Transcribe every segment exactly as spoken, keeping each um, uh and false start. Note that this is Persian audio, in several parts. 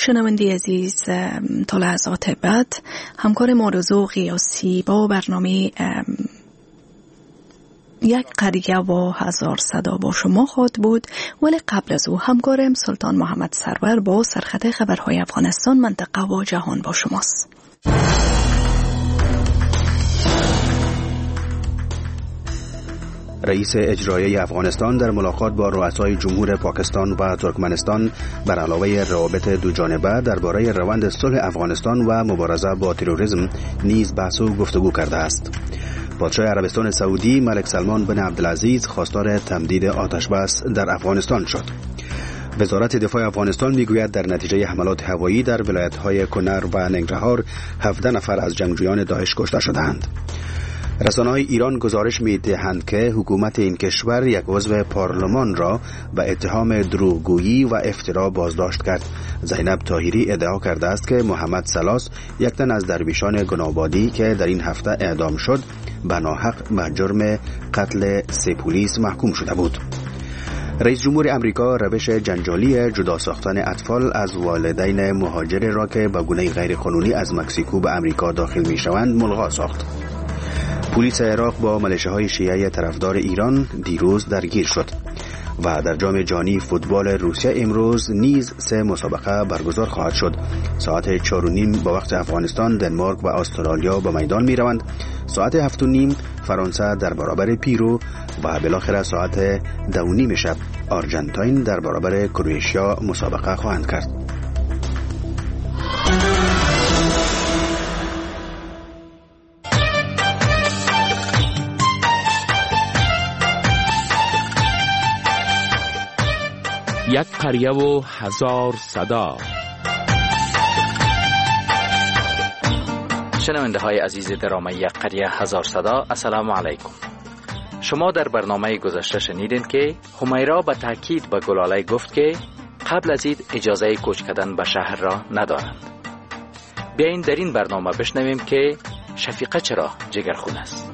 شنونده عزیز، تا لحظات بعد همکار ما رضا قیاسی با برنامه یک قریه و هزار صدا با شما خواهد بود، ولی قبل از او همکارم سلطان محمد سرور با سرخط خبرهای افغانستان، منطقه و جهان با شماست. رئیس اجرایی افغانستان در ملاقات با رؤسای جمهور پاکستان و ترکمنستان بر علاوه روابط دو جانبه درباره روند صلح افغانستان و مبارزه با تروریسم نیز بحث و گفتگو کرده است. پادشاه عربستان سعودی ملک سلمان بن عبدالعزیز خواستار تمدید آتش بس در افغانستان شد. وزارت دفاع افغانستان میگوید در نتیجه حملات هوایی در ولایت‌های کنر و ننگرهار هفده نفر از جنگجویان داعش کشته شدند. رسانه‌های ایران گزارش می‌دهند که حکومت این کشور یک عضو پارلمان را به اتهام دروغگویی و افترا بازداشت کرد. زینب طاهری ادعا کرده است که محمد سلاس، یک تن از درویشان گنابادی که در این هفته اعدام شد، به ناحق به جرم قتل سه پلیس محکوم شده بود. رئیس جمهور امریکا روش جنجالی جدا ساختن اطفال از والدین مهاجر را که به گونه غیرقانونی از مکزیکو به امریکا داخل می‌شوند ملغا ساخت. پلیس عراق با ملیشه‌های شیعه طرفدار ایران دیروز درگیر شد. و در جام جهانی فوتبال روسیه امروز نیز سه مسابقه برگزار خواهد شد. ساعت چهار و نیم با وقت افغانستان دنمارک و استرالیا به میدان می روند. ساعت هفت و نیم فرانسه در برابر پیرو و بالاخره ساعت دو و نیم شب آرژانتین در برابر کرواتیا مسابقه خواهند کرد. یک قریه و هزار صدا. شنونده های عزیز درامه یک قریه هزار صدا، السلام علیکم. شما در برنامه گذشته شنیدین که همیرا به تاکید به گلاله گفت که قبل از این اجازه کوچ کردن به شهر را ندارند. بیاین در این برنامه بشنویم که شفیقه چرا جگرخون است.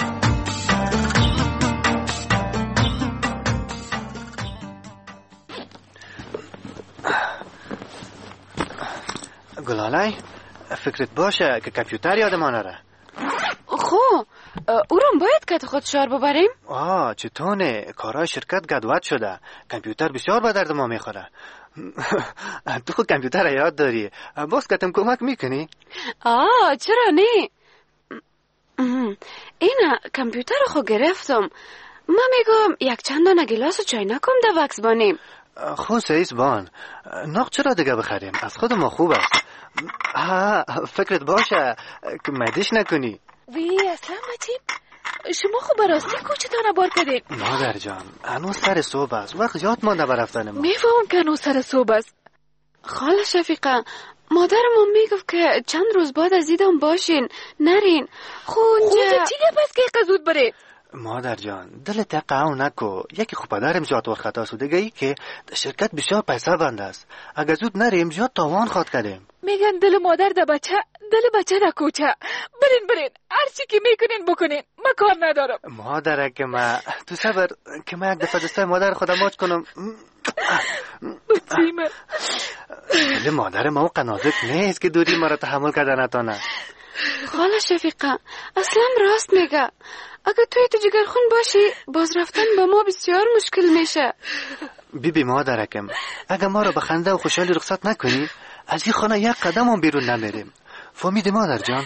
گلاله فکرت باشه که کامپیوتر یادمان نره. خو او رو باید که خود شار ببریم؟ آه چطونه کارهای شرکت گدوت شده، کامپیوتر بسیار به درد ما میخوره. تو خود کامپیوتر یاد داری، باز کتم کمک میکنی؟ آه چرا نه؟ اینا کامپیوتر خود گرفتم، ما میگم یک چند دانه گلاس و چای نکم ده وکس بانیم. خو سیز بان ناق چرا دیگه بخریم، از خود ما خوب است. ها فکرت باشه که مدش نکنی. وی اصلا متیم شما خو براستی کوچتانه بار کردین؟ مادر جان هنوز سر صبح است، وقت زیاد مانده برفتن ما. میفهم که هنوز سر صبح است. خاله شفیقه مادرم میگفت که چند روز بعد از دیدم باشین نرین. خو اونجا چیگه پس که قزود برید؟ مادر جان دل تقاو نکو، یکی خوب پدرم زیاد ور خطا سو، دیگه ای که در شرکت بسیار پیسه بند است، اگه زود نریم زیاد تاوان خواد کردیم. میگن دل مادر ده بچه دل بچه ده کوچه. برین برین هر چی که میکنین بکنین، ما کار ندارم. مادره که ما تو صبر که ما یک دفعه دستای مادر خودم ماچ کنم. بسیمه دل مادر ما قنازک نیست که دوری ما را تحمل کردن نتانه. خاله شفیقه اصلا راست میگه، اگه توی تو جگرخون باشی باز رفتن با ما بسیار مشکل میشه. بی بی مادرکم اگه ما رو به خنده و خوشحالی رخصت نکنی از این خانه یک قدم هم بیرون نمیریم. فهمیدی مادر جان؟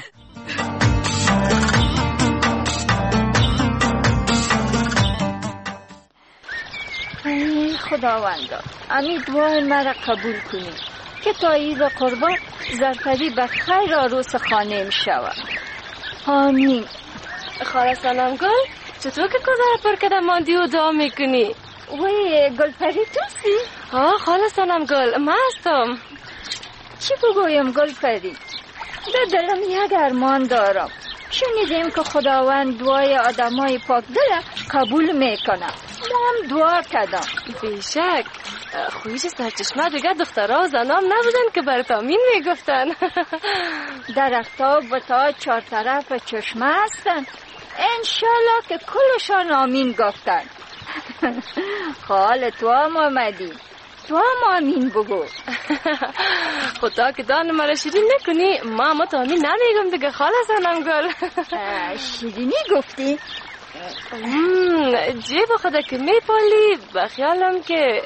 ای خداوندا امی دعای مرا قبول کنی که تا عید قربان زرفری به خیر عروس خانه می شود. آمین. خاله سلام گل، چطور که کدر پر کدم ماندی و دعا میکنی؟ وی گلپری توسی؟ ها خاله سلام گل من هستم. چی بگویم گلپری؟ در دلم یک ارمان دارم. شنیدیم که خداوند دعای آدمای پاک دل قبول میکنه. ما هم دعا کردم. بیشک خویش سرچشمه دیگه دخترها و زنام نبودن که برات آمین میگفتن. درختا و تا چهار طرف چشمه هستن، انشالله که کلشان آمین گفتن. خال تو هم آمدی، تو هم آمین بگو. خدا که دان مرا شیرین نکنی، ما ما تو آمین نمیگم دیگه خاله سنم گل. شیرینی گفتی؟ جیب خدا که میپالی بخیالم که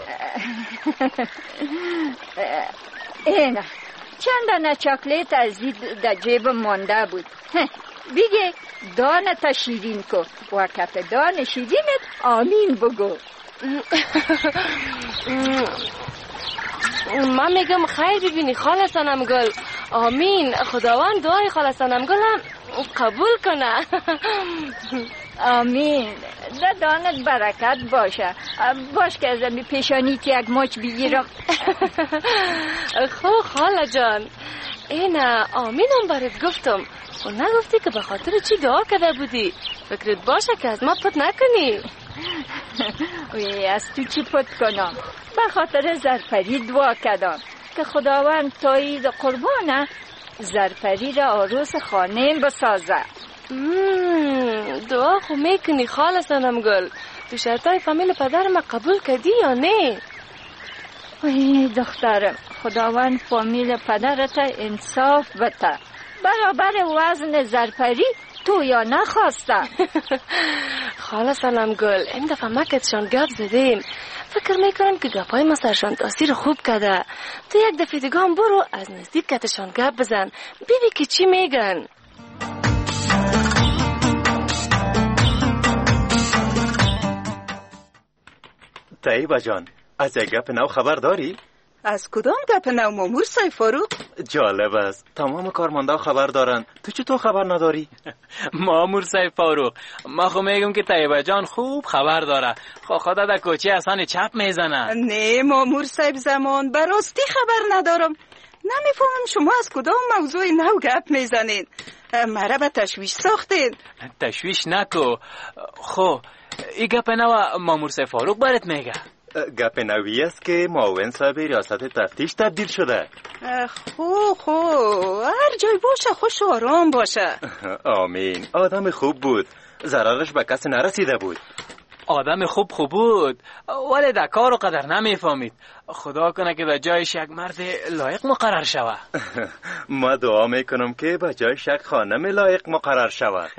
اینا چند دانه چاکلیت از در جیب مانده بود. بگه دانه تا شیرین کو و کف دانه شیرینت آمین بگو. من میگم خیر ببینی خاله سنم گل. آمین. خداوند دعای خاله سنم گلم قبول کنه. آمین. در دانت برکت باشه. باش که از می پیشانی که یک مچ بگیرم. خب خاله جان اینا آمینم برات گفتم و نگفتی که به خاطر چی دعا کرده بودی. فکرت باشه که از ما پت نکنی. وی از تو چی پت کنم؟ به خاطر زرپری دعا کردم که خداوند تا عید قربانه زرپری را عروس خانه بسازه. دعا خو میکنی خاله سنم گل. تو شرطای فامیل پدر ما قبول کردی یا نه؟ وی دخترم خداوند فامیل پدرت انصاف بده. برابر وزن زرپری تو یا نخواسته. خاله سنم گل این دفعه ما کتشان گپ زدیم. فکر میکنم که گپای ما سرشان تاثیر خوب کده. تو یک دفعه دیگه هم برو از نزدیک کتشان گپ بزن ببین که چی میگن. طیبه جان از یک گپ نو خبر داری؟ از کدام گپ نو مامور صاحب فاروق؟ جالب است تمام کارمندا خبر دارن تو چطور خبر نداری؟ مامور صاحب فاروق ما خو میگم که طیبه جان خوب خبر داره. خو خدا در کوچه اصلا چپ میزنه. نه مامور صاحب زمان براستی خبر ندارم. نمیفهمم شما از کدام موضوع نو گپ میزنین. مرا به تشویش ساختین. تشویش نکو. خو ای گپ نو مامور صاحب فاروق برات میگه. گپ نوی است که معاون صاحب ریاست تفتیش تبدیل شده. خو خو هر جای باشه خوش و آرام باشه. آمین. آدم خوب بود ضررش به کسی نرسیده بود. آدم خوب خوب بود ولی در کار و قدر نمیفهمید. خدا کنه که در جایش یک مرد لایق مقرر شود. ما دعا میکنم که به جایش یک خانم لایق مقرر شود.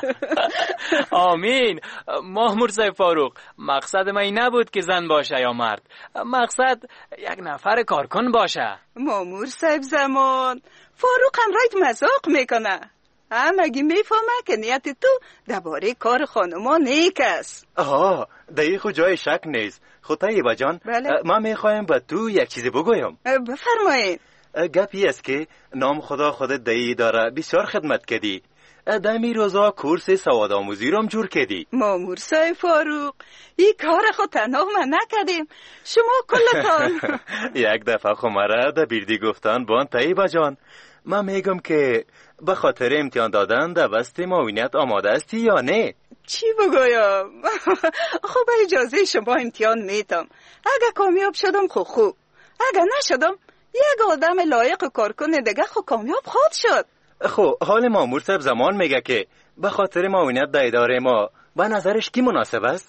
آمین. مامور صاحب فاروق مقصد من این نبود که زن باشه یا مرد. مقصد یک نفر کارکن باشه. مامور صاحب زمان فاروق هم رایت مذاق میکنه. همگی میفهمه که نیت تو درباره کار خانما نیک است. آها دایی خود جای شک نیست. خود طیبه جان بله؟ ما میخوایم به تو یک چیزی بگویم. بفرمایید. گپی است که نام خدا خودت دایی داره بسیار خدمت کردی. دمی روزا کورس سواد آموزی رو هم جور کردی. مامور صاحب فاروق این کار خود تنها ما نکردیم شما کلتان. یک دفعه خمره در بیردی گفتن بان طیبه جان من میگم که به خاطر امتحان دادن در بست معاونیت آماده استی یا نه؟ چی بگویم؟ خب اجازه شما امتحان میتم. اگه کامیاب شدم خب خوب، اگه نشدم یک آدم لایق کارکن دیگه خب کامیاب خود شد. خب حال مامور صاحب زمان میگه که به خاطر معاونیت در اداره ما به نظرش کی مناسب است؟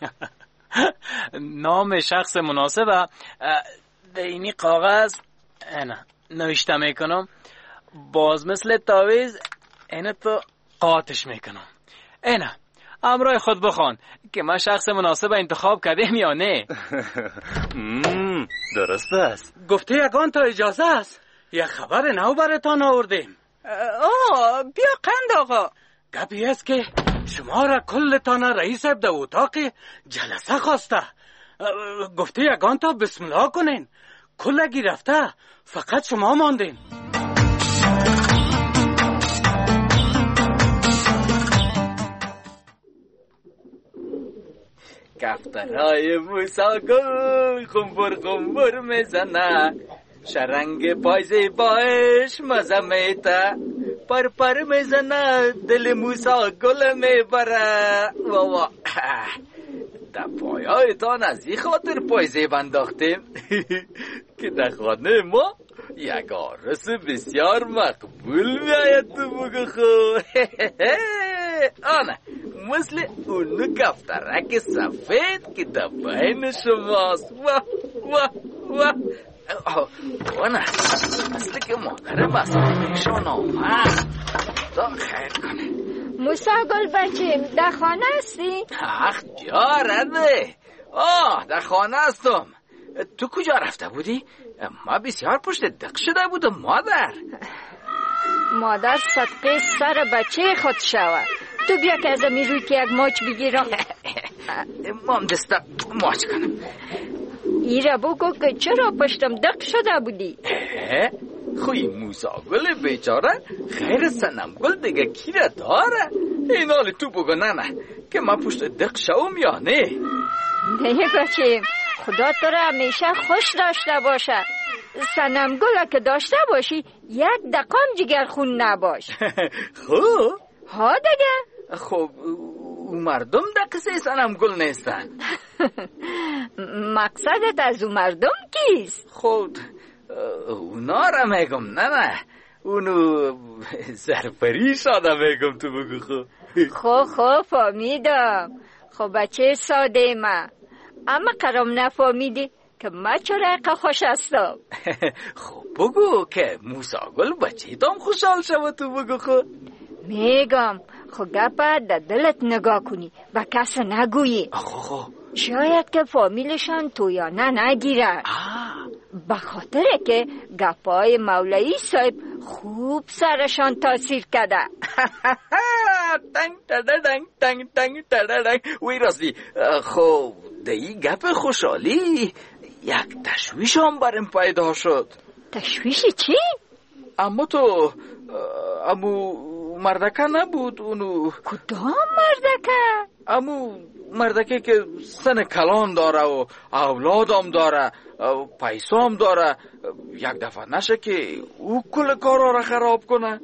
نام شخص مناسب دینی کاغذ نه نوشته میکنم باز مثل تاویز اینه تو قاطش میکنم. اینه امرای خود بخوان که من شخص مناسب انتخاب کردیم یا نه. درست است. گفته یگان تا اجازه است یک خبر نو براتان آوردیم. آه بیا قند آقا. گپی است که شما را کلتان رئیس در اتاق جلسه خواسته. گفته یگان تا بسم الله کنین. کلگی رفته فقط شما ماندین. کفترهای موسا گل خنبر خنبر میزنه شرنگ پایزه باش مزه میته پر پر میزنه دل موسا گل میبره واوا در پایایتان از این خاطر پایزه بنداختیم که در خانه ما یک عروس بسیار مقبول میاید تو بگو خو. آنه مثل اونو کفترک سفید که در بین شماست. واه واه وانا اصلی که مادرم اصلا ایشان آمد دا خیر کنه. موسی گل بچیم در خانه هستی؟ اخ جارده. آه در خانه هستم. تو کجا رفته بودی؟ ما بسیار پشت دق شده بودم مادر. مادر صدقه سر بچه خود شود. تو بیا که از امی روی که یک ماچ بگیرم. مام دستا ماچ کنم. ایره بگو که چرا پشتم دق شده بودی؟ خوی موسا گل بیچاره خیر سنم گل دیگه کیره داره. این حال تو بگو نه نه که من پشت دق شوم یا نه. نه بچه خدا تو را همیشه خوش داشته باشه. سنم گل که داشته باشی یک دقام جگر خون نباش. خب ها دیگه. خب او مردم در قصه سنم گل نیستن. مقصدت از او مردم کیست؟ خب اونا را میگم نه نه اونو سرپری شاده میگم تو بگو. خب خب خب فهمیدم. خب بچه ساده ما اما قرام نفهمیدی که من چرا خوش هستم. خب بگو که موسی گل بچه دام خوشحال شود تو بگو. خب میگم خب گپت در دلت نگاه کنی و کس نگویی. خب شاید که فامیلشان تو یا نه نگیرن. به خاطره که گپای مولایی صاحب خوب سرشان تاثیر کرده. تنگ تدرنگ تنگ تنگ تدرنگ وی راستی. خب دی گپ خوشحالی یک تشویش هم برم پیدا شد. تشویشی چی؟ اما تو امو مردکه نبود اونو. کدام مردکه؟ امو مردکه که سن کلان داره و اولادم داره و پیسام داره. یک دفعه نشه که او کل کارا را خراب کنه.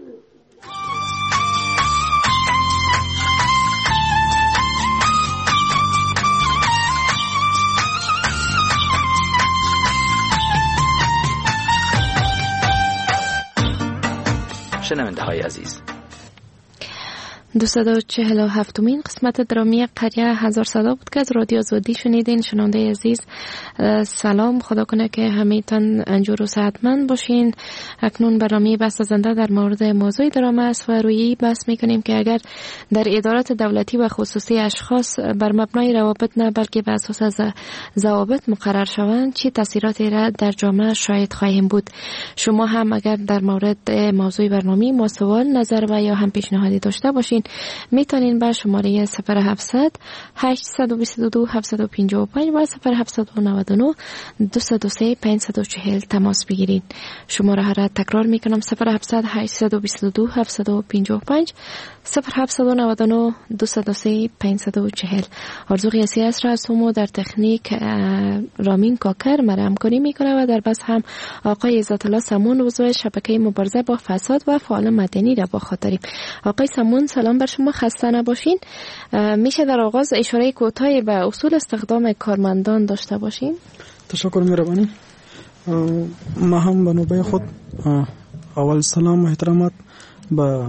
شنونده های عزیز، دویست و چهل و هفتمین قسمت درامی قریه هزار صدا بود که از رادیو آزادی شنیدین. شنونده عزیز سلام، خدا کنه که همیتان انجور و صحتمند باشین. اکنون برنامه بحث زنده در مورد موضوع درام است و روی بحث میکنیم که اگر در ادارات دولتی و خصوصی اشخاص بر مبنای روابط نه بلکه بر اساس ضوابط مقرر شوند چه تاثیراتی را در جامعه شاهد خواهیم بود. شما هم اگر در مورد موضوع برنامه ما سوال، نظر و یا هم پیشنهادی داشته باشین میتونین با شماره صفر هفتصد هشتصد و بیست و دو هفتصد و پنجاه و پنج و صفر هفتصد و نود و نه دویست و سه پانصد و چهل تماس بگیرید. شماره ها را تکرار میکنم: صفر هفتصد هشتصد و بیست و دو هفتصد و پنجاه و پنج صفر هفتصد و نود و نه دویست و سه پانصد و چهل. آرزو قیاسی است را از ما در تکنیک رامین کاکر مرا همکاری میکنه و در بس هم آقای عزت الله سمون عضو شبکه مبارزه با فساد و فعال مدنی را با خاطریم. آقای سمون سلام بر شما، خسته نباشین. میشه در آغاز اشاره کوتاهی به اصول استخدام کارمندان داشته باشین؟ تشکر مهربانی. ما هم به نوبه خود اول سلام و احترامات به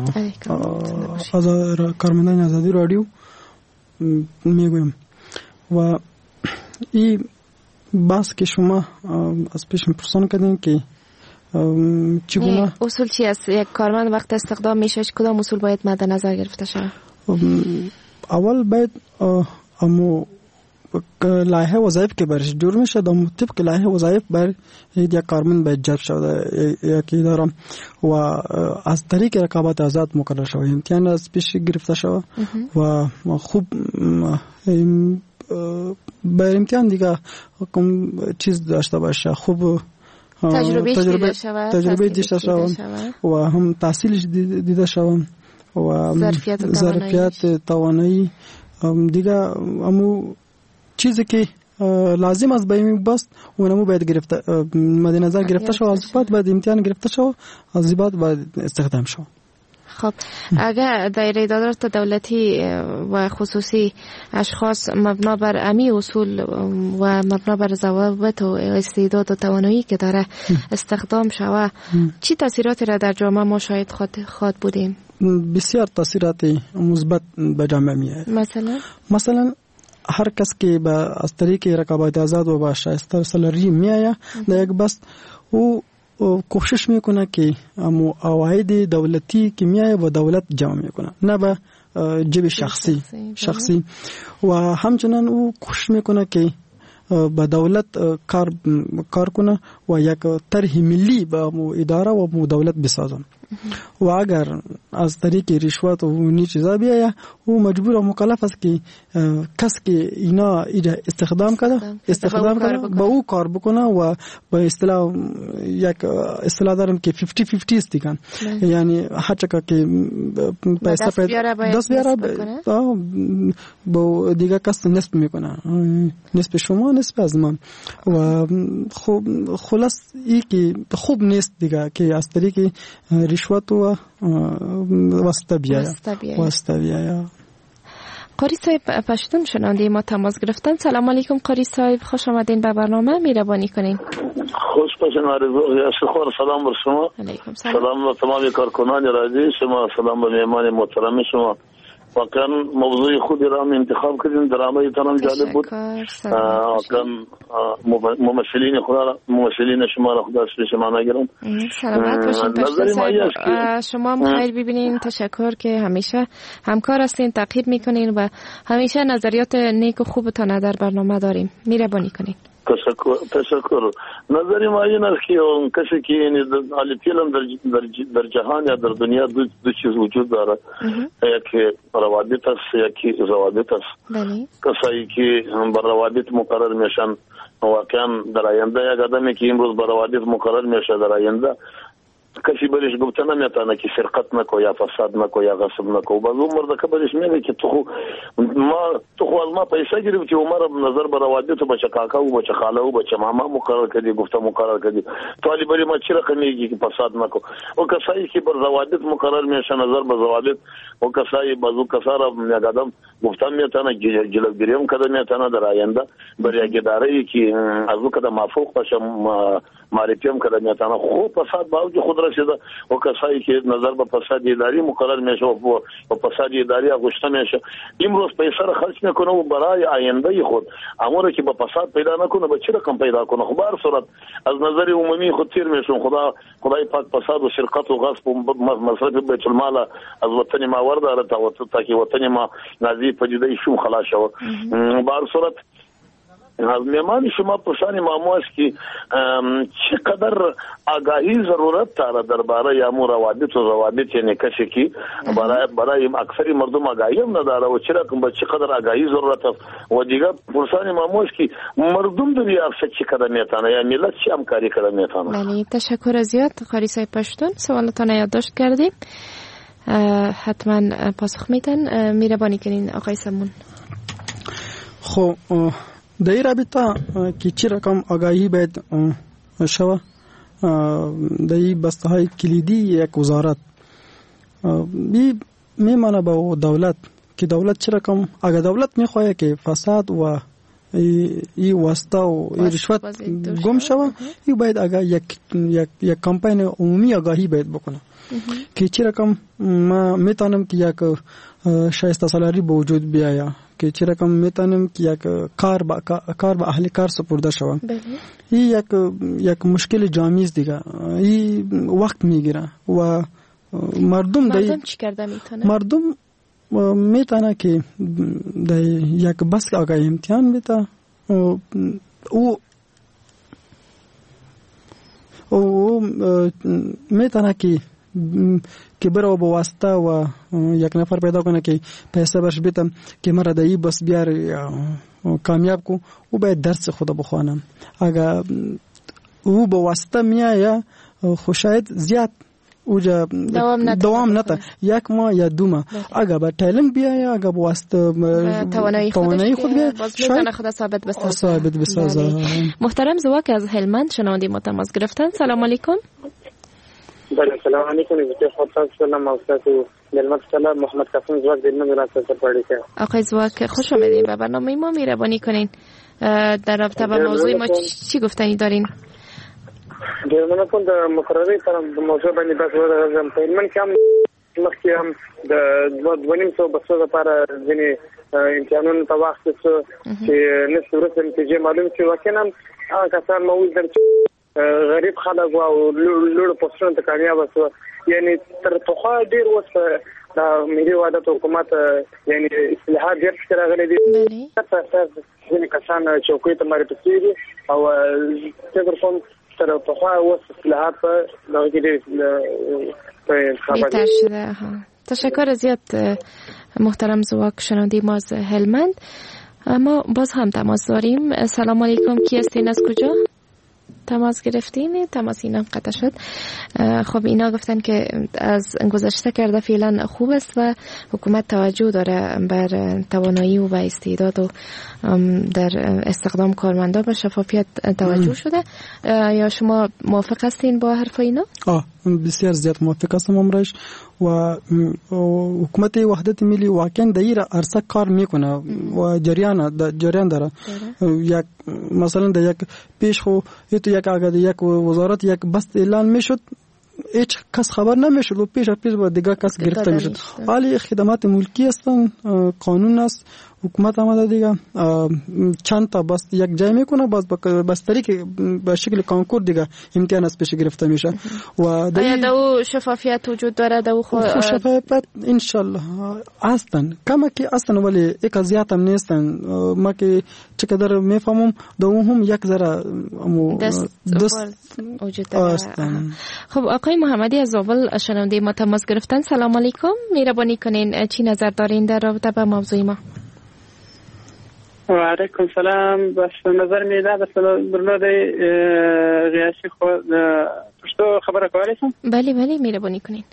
کارمندان آزادی رادیو میگویم و این بحث که شما از پیش پرسان کردین که چگونه اصول چی است؟ یک کارمند وقت استخدام میشه کدام اصول باید مد نظر گرفته شود؟ اول باید امو لایحه وظایف که برش جور میشه در طبق لایحه وظایف بر یک کارمند باید جلب شود یک اداره و از طریق رقابت آزاد مقرر شود، امتحان از پیش گرفته شود و خوب بر امتحان دیگه چیز داشته باشه، خوب تجربه تجربه تجربه دیده شود و هم تحصیلش دیده شود و ظرفیت توانایی دیگه امو چیزی که لازم است به بست اونمو باید گرفته مد نظر گرفته شود، از بعد باید امتحان گرفته شود، از بعد باید استخدام شود. خب اگر در ادارات دولتی و خصوصی اشخاص مبنا بر امی اصول و مبنا بر ضوابط و استعداد و توانایی که داره استخدام شود چی تاثیراتی را در جامعه ما شاید خواهد بودیم؟ بسیار تاثیرات مثبت به جامعه میاد. مثلا مثلا هر کس که به از طریق رقابت آزاد و با شایسته سالری میآید در یک بست او کوشش میکنه که امو عواید دولتی که میآید و دولت جمع میکنه نه به جیب شخصی شخصی و همچنان او کوشش میکنه که با دولت کار کار کنه و یک طرح ملی با مو اداره و مو دولت بسازن و اگر از طریق رشوت و اونی چیزا بیاید او مجبور و مکلف است که کس که اینا استخدام کرده استخدام کرده با او کار بکنه و با اصطلاح یک اصطلاح دارم که پنجاه پنجاه است دیگه یعنی هر چقدر که پیسه دست بیاره با دیگه کس نصف میکنه نصف شما نصف از من و خب خلاص ای که خوب نیست دیگه که از طریق رشوت و واسطه بیاید واسطه بیاید. قاری صاحب پشتون شنونده ما تماس گرفتن. سلام علیکم قاری صاحب، خوش آمدین به برنامه، مهربانی کنین. خوش باشین آرزو یا شکر. سلام بر شما. علیکم سلام. سلام به تمام کارکنان رادیو شما، سلام به مهمان محترم شما. واقعا موضوع خودی را هم انتخاب کردین، درامه تانم جالب بود. واقعا ممثلین خدا ممثلین شما را خدا سپیش ما نگیرم. سلامت باشین پشت صاحب. شما هم خیر ببینین. تشکر که همیشه همکار هستین، تعقیب میکنین و همیشه نظریات نیک و خوبتان در برنامه داریم. مهربانی کنین. تشکر تشکر. نظری ما این است که اون کسی که یعنی علیتیلم در در در جهان یا در دنیا دو دو چیز وجود داره، یکی روابط است یکی ضوابط است. بله. کسایی که بر روابط مقرر میشن واقعا در آینده یک آدمی که امروز بر روابط مقرر میشه در آینده کسی برش گفته نمیتونه که سرقت نکو یا فساد نکو یا غصب نکو. بعض عمر دکه برش میگه که تو ما تو خو از ما پیسه گرفتی عمر نظر بر روابط بچه کاکا و بچه خاله و بچه ماما مقرر کردی گفته مقرر کردی طالب بری ما چی رقم میگی که فساد نکو. و کسایی که بر روابط مقرر میشه نظر بر روابط و کسایی بعضو کسا یک آدم گفته میتونه جلوگیری هم کده میتونه در آینده بر یک اداره که از او کده مافوق باشه معرفی هم کده میتونه خوب فساد باوجود خود رسیده و کسایی که نظر به فساد اداری مقرر میشه و فساد اداری آغشته میشه امروز پیسه را خرج میکنه و برای آینده خود امور که به فساد پیدا نکنه به چه رقم پیدا کنه. خب هر صورت از نظر عمومی خود تیر میشون. خدا خدای پاک فساد و سرقت و غصب و مصرف بیت المال از وطن ما ورده تا که وطن ما نزدیک پدیده شوم خلاص شود. به هر صورت از میمان شما پرسانی مامو است که چقدر آگاهی ضرورت داره درباره امور روابط و ضوابط، یعنی کسی که برای برای اکثری مردم آگاهی هم نداره و چرا که چقدر آگاهی ضرورت است و دیگه پرسانی مامو است که مردم در افسد چقدر میتونه یا ملت چه همکاری کنه میتونه. بله تشکر زیاد قاری صاحب پشتون. سوالتان یادداشت کردیم، حتما پاسخ میدن. مهربانی کنین آقای سمون. خب در این رابطه که چی رقم آگاهی باید شوه در این بسته های کلیدی یک وزارت بی میمانه با دولت که دولت چی رقم اگر دولت میخواه که فساد و ای واسطه و ای رشوت گم شوه ای باید اگر یک یک یک کمپین عمومی آگاهی باید بکنه که چی رقم ما میتونم که یک شایسته سالاری به وجود بیاید که چه رقم میتونیم که یک کار با کار با اهل کار سپرده شود. این یک یک مشکل جامعی است دیگه. این وقت میگیره و مردم مردم چی کرده میتونه؟ مردم میتونه که در یک بس آگاهی امتحان بده او او میتونه که که برای با واسطه و یک نفر پیدا کنه که پیسه برش بیتم که مرا دایی بس بیار کامیاب کو او باید درس خدا بخوانم. اگر او با واسطه میایه خو شاید زیاد اوجا دوام نتا دوام نتا یک ماه یا دو ماه. اگر با تعلیم بیایه اگر با واسطه توانایی خود بیایه شاید خدا ثابت بسازه ثابت بسازه. محترم زواک از هلمند شنوندی ما تماس گرفتن. سلام علیکم. بله سلام علیکم. بسیار خوشحال شدم استاد دلمت سلام محمد قاسم زواک دلمت راست پڑھی که آقای زواک خوش آمدید به برنامه ما. مهربانی کنین در رابطه با موضوع ما چی گفتنی دارین؟ درمونه کن در مقرره سلام موضوع باندې بس ورغم تلمن کم مخکې هم د دوه نیم سو بسو لپاره ځینې امتحانون په وخت چې نس ورته نتیجه معلوم شي واکه هم هغه کسان موجود دي غریب خلک او لوړ پوسټونو ته کامیاب شو یعنی تر توخه ډیر وسه دا ملي وحدت حکومت یعنی اصلاحات ډیر څه راغلي دي تاسو ځینې کسان چوکۍ ته ماري پسېږي او څنګه کوم تر توخه وسه اصلاحات په دغه کې بهتر شده. تشکر زیاد محترم زواک شنونده ما از هلمند. اما باز هم تماس داریم. سلام علیکم، کی هستین، از کجا تماس گرفتین؟ تماس اینم قطع شد. خب اینا گفتن که از گذشته کرده فعلا خوب است و حکومت توجه داره بر توانایی و به استعداد و در استخدام کارمندا به شفافیت توجه شده. یا شما موافق هستین با حرف اینا؟ آه بسیار زیاد موافق هستم امرش و حکومت وحدت ملی واقعا در این عرصه کار میکنه و جریان جریان داره. یک مثلا در یک پیش خو یک اگر یک وزارت یک بست اعلان میشد هیچ کس خبر نمیشد و پیش پیش با دیگر کس گرفته میشد. حالی خدمات ملکی هستن، قانون است، حکومت آمده دیگه چند تا بس یک جای میکنه باز بس طریق به شکل کانکور دیگه امتحان از پیش گرفته میشه. و آیا دو شفافیت وجود داره؟ دو خو شفافیت ان شاء الله هستن، کما که اصلا ولی یک زیات هم نیستن. ما که چقدر میفهمم دو هم یک ذره دست, دست وجود داره. خب آقای محمدی از زابل شنونده ما تماس گرفتن. سلام علیکم، مهربانی کنین چی نظر دارین در رابطه با موضوع ما؟ و علیکم سلام. بس نظر میده بس برنامه ریاسی خود پشتو خبره کولی سم؟ بله بله مهربانی کنین.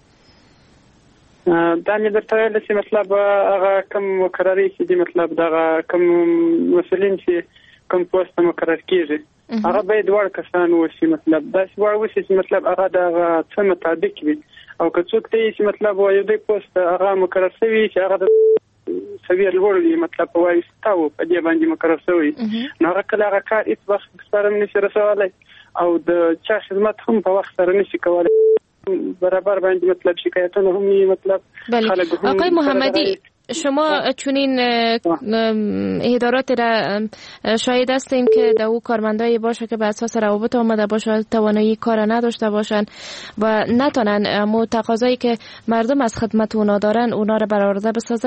دانی در طویل سی مطلب آقا کم مقرری سی دی مطلب داغا کم مسئولین سی کم پوست مقرر کیجی آقا باید وار کسان وسی مطلب داس وار وسی سی مطلب آقا داغا چه مطابق بی او کچوک تی سی مطلب و یو دی پوست آقا مقرر سوی سی آقا سوی الوردی مطلب وای ستاو په دې باندې مقرر شوی نو هغه کله هغه کار هیڅ وخت سره نشي رسولای او د چا خدمت هم په وخت سره نشي کولای برابر باندې مطلب شکایتونه هم مطلب خلک. آقای محمدی شما چونین ادارات را شاهد هستیم که در او کارمندایی باشه که به اساس روابط آمده باشه، توانایی کار نداشته باشن و نتونن امو تقاضایی که مردم از خدمت اونا دارن اونا را برآورده بسازن.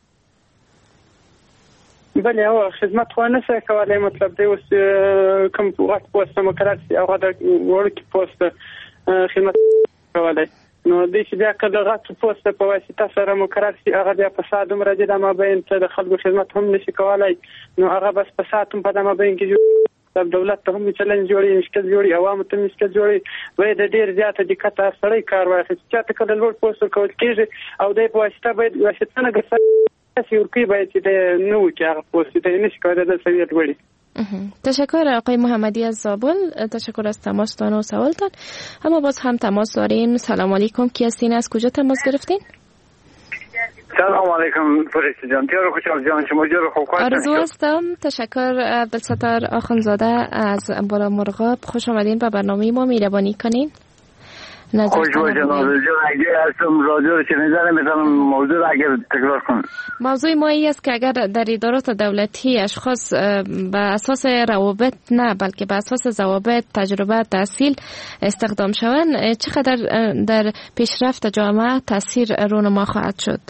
بله او خدمت خو نه څه کولای مطلب دی اوس کوم وخت پوسټ مقرر شي او د ورک پوسټ خدمت کولای نو د دې بیا کله غاټ پوسټ په واسطه سره مقرر شي هغه بیا په ساده مرجع د مابین ته د خلکو خدمت هم نشي کولای نو هغه بس په ساتم په د مابین کې د دولت ته هم چیلنج جوړي مشکل جوړي عوام ته مشکل جوړي وای د ډیر زیاته دقت سره کار واخیست چې ته کله لوړ پوسټ کول کېږي او د په واسطه باید واسطه نه ګرځي سیورکی باید چې نو چې هغه پوسټ ته نشي کولای د سویت وړي. تشکر آقای محمدی از زابل، تشکر از تماستان و سوالتان. اما باز هم تماس داریم. سلام علیکم، کی هستین، از کجا تماس گرفتین؟ سلام علیکم فرشته جان، تیار خوشحال جان، شما جور خوب هستین؟ آرزو هستم. تشکر عبدالستار آخونزاده از بالا مرغاب، خوش آمدین به برنامه ما، مهربانی کنین. خوش باشه ناظر جان، اگه هستم رادیو رو شنیدن میتونم موضوع رو اگر تکرار کنم. موضوع ما این است که اگر در ادارات دولتی اشخاص به اساس روابط نه بلکه به اساس ضوابط، تجربه، تحصیل استخدام شوند چقدر در پیشرفت جامعه تاثیر رونما خواهد شد؟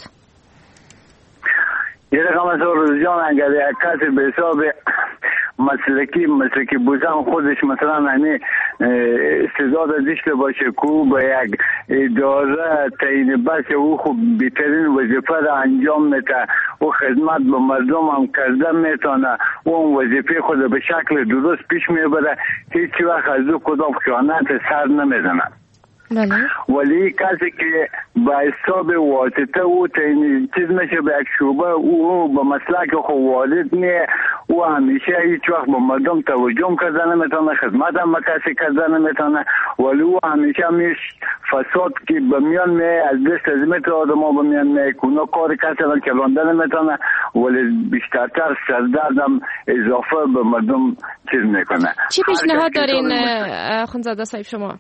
یه رقم از جان اگر یک کسی به حساب مسلکی مسلکی بودن خودش مثلا همین استعداد داشته باشه که به یک اداره تعیین بشه او خوب بهترین وظیفه را انجام میده و خدمت به مردم هم کرده میتونه و اون وظیفه خود به شکل درست پیش میبره هیچ وقت از او کدام خیانت سر نمیزنه. ولی کسی که با حساب واسطه او تعیین چیز میشه به یک شعبه او به مسلک خود وارد نیه او همیشه هیچ وقت به مردم توجه کرده نمیتونه، خدمت هم به کسی کرده نمیتونه، ولی او همیشه همیش فساد که به میان میه از دست ازمیت آدم ها به میان میه کنه کار کسی را کلانده نمیتونه ولی بیشترتر سردرد هم اضافه به مردم چیز میکنه. چی پیشنهاد دارین خونزاده صاحب شما؟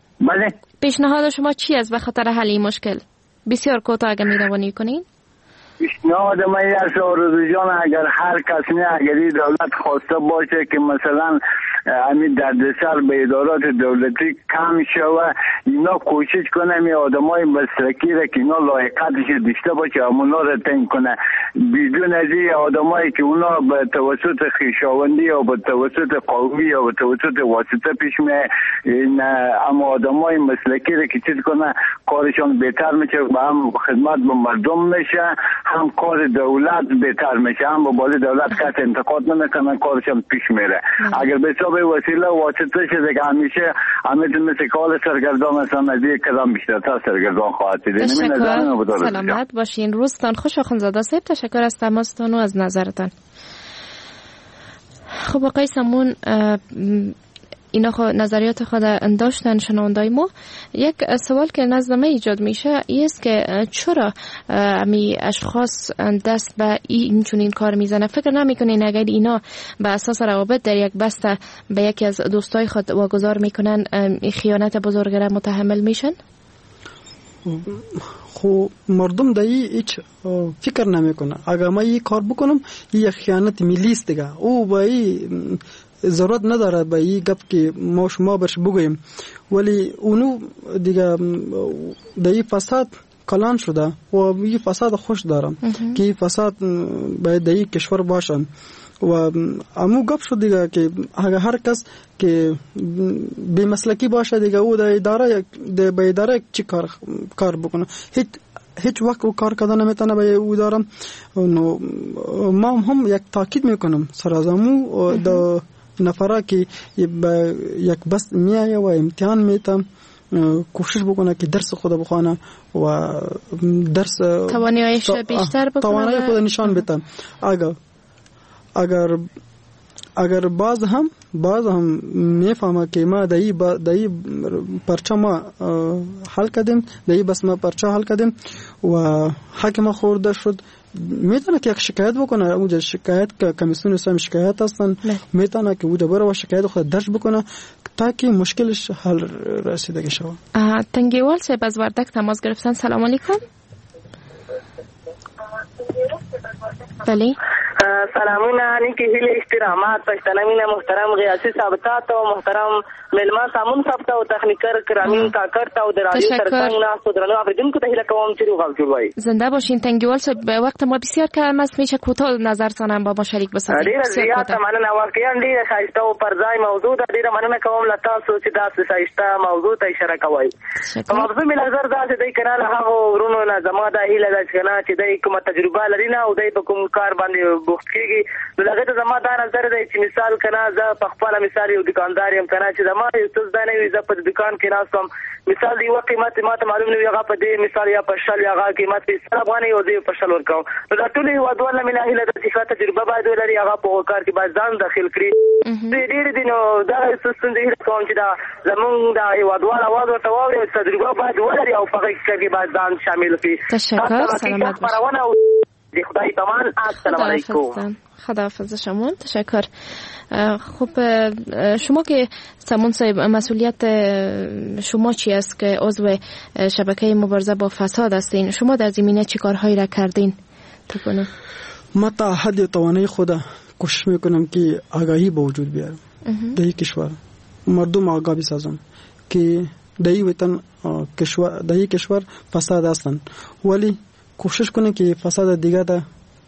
بله. پیشنهاد شما چی است به خاطر حل این مشکل؟ بسیار کوتاه اگر می‌توانی کنین. پیشنهاد من است آرزو جان، اگر هر کس نه اگر دولت خواسته باشه که مثلا همین دردسر به ادارات دولتی کم شوه، اینا کوشش کنه می آدمای مسلکی را که اینا لایقتش داشته باشه اونا را تعیین کنه، بدون از این آدمایی که اونا به توسط خویشاوندی یا به توسط قومی یا به توسط واسطه پیش می این اما آدمای مسلکی را که چیز کنه کارشان بهتر میشه، به هم خدمت به مردم میشه، هم کار دولت بهتر میشه، هم به بالا دولت کس انتقاد نمیکنه، کارشان پیش میره. اگر به حساب وسیله واسطه شده که همیشه همیشه مثل کال سرگردان هستن، از یک کلام بیشتر تا سرگردان خواهد دید. تشکر، سلامت باشین. روزتان خوش آخوندزاده صاحب، تشکر از تماستان و از نظرتان. خب آقای سمون، اینا خود نظریات خود داشتن شنوندای ما. یک سوال که نزد من ایجاد میشه است که چرا امی اشخاص دست به این چنین کار میزنه؟ فکر نمیکنین اگر اینا به اساس روابط در یک بسته به یکی از دوستای خود واگذار میکنن خیانت بزرگ را متحمل میشن؟ خو مردم دایی هیچ فکر نمیکنه اگر ما این کار بکنم این خیانت ملی است دیگه، او با این ضرورت نداره به این گپ که ما شما برش بگوییم، ولی اونو دیگه دایی فساد کلان شده و این فساد خوش دارم که این فساد باید دایی کشور باشن و امو گپ شد دیگه که اگر هر کس که بی مسلکی باشه دیگه او در اداره به اداره چی کار کار بکنه، هیچ هیچ وقت او کار کردن نمیتونه به او دارم. ما هم یک تاکید میکنم سر از امو د نفره که یک بس میایه و امتحان میتم کوشش بکنه که درس خود بخونه و درس تواناییش بیشتر بکنه، توانایی خود نشان بده. اگر اگر اگر باز هم باز هم میفهمه که ما دایی با دایی پرچه ما حل کردیم، دایی بس ما پرچه حل کردیم و حکم خورده شد، میتونه که یک شکایت بکنه. اونجا شکایت که کمیسیون اسلامی شکایت هستن، میتونه که اونجا بره و شکایت خود درج بکنه تا که مشکلش حل رسیدگی شود. تنگیوال صاحب از وردک تماس گرفتن. سلام علیکم. بله سلامونه، نیکی هیله احترامات پشتنمین محترم غیاسی ثابتات و محترم ملمان سامون ثابت و تخنیکر کرامین کاکرتا و در رادیو سرکان ناس و درنو آفریدون که تحیل کوام چی رو غلطور بایی. زنده باشین. تنگیوال صاحب به وقت ما بسیار کم است، میشه کوتاه نظرتانم با ما شریک بسازید. دیر زیاد مننه، واقعا دیر خیسته و پرزای موضوع ده، دیر مننه کوام لطاسو چی داست خیسته موضوع تا اشاره کوای. موضوع می نظر داست دی کنال هاو ورونو نظما ده هیله ده چکنا چی دی کوم تجربه لرینه او دی په کوم کار باندې بوخت کیږي. نو دغه ته زما دا نظر دی چې مثال کنه زه په خپل مثال یو دکاندار یم کنه چې زما یو څه ځای نه وي، زه په دکان کې ناستم، مثال دی یو قیمت ما ته معلوم نه وي، هغه په دې مثال یا په شل یا هغه قیمت په سل افغانۍ او دی په شل ورکوم. نو دا ټول یو ډول مې نه هیله ده چې ښه تجربه باید ولري، هغه په کار کې باید ځان داخل کړي. دې ډېر دي نو دا څه ستونزې هیله کوم چې دا زمونږ دا هېوادوال اواز ورته واوري، تجربه باید ولري او په هغه کې باید ځان شامل کړي. تشکر، سلامت باشید. خدای پامان. السلام علیکم. خداحافظ شما. تشکر. خب شما که سمون صاحب مسئولیت شما چی است که عضو شبکه مبارزه با فساد هستین؟ شما در زمینه چی کارهایی را کردین؟ تکنون ما تا حد توانایی خود کوشش میکنم که آگاهی به وجود بیارم در این کشور، مردم آگاه بسازم که در این وطن کشور در این کشور فساد هستن، ولی کوشش کنه که فساد دیگه ده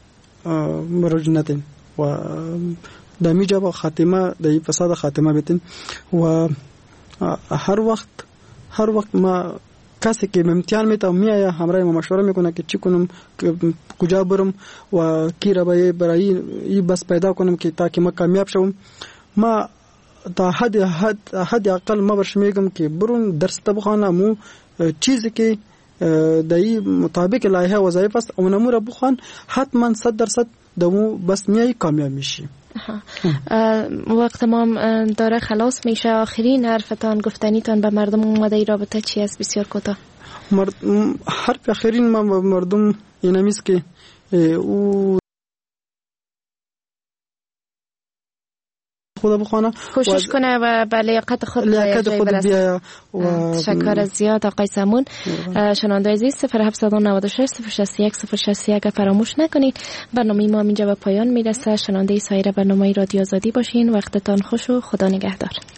مروج ندین و در میجا با خاتمه در فساد خاتمه بیتین و هر وقت هر وقت ما کسی که امتحان میتم میایه همراه ما مشوره میکنه که چی کنم، کجا برم و کی را برای این بس پیدا کنم که تاکه ما کامیاب شوم. ما تا حد حد حد اقل ما برش میگم که برون درس بخوانم، مو چیزی که دایی مطابق لایحه وظایف است اونمو را بخوان، حتما صد درصد دمو بس میای کامیاب میشی. وقت ما داره خلاص میشه. آخرین حرفتان گفتنیتان به مردم اومده ای رابطه چی است؟ بسیار کوتاه. مرد... حرف آخرین ما به مردم اینم است که او خود بخوانه کوشش کنه و به لیاقت خود لیاقت خود بیاید. تشکر زیاد آقای سمون. شنونده عزیز صفر هفت نه شش صفر شصت یک صفر شصت یک فراموش نکنید. برنامه ما اینجا به پایان میرسه. شنونده سایر برنامه رادیو آزادی باشین. وقتتان خوش و خدا نگهدار.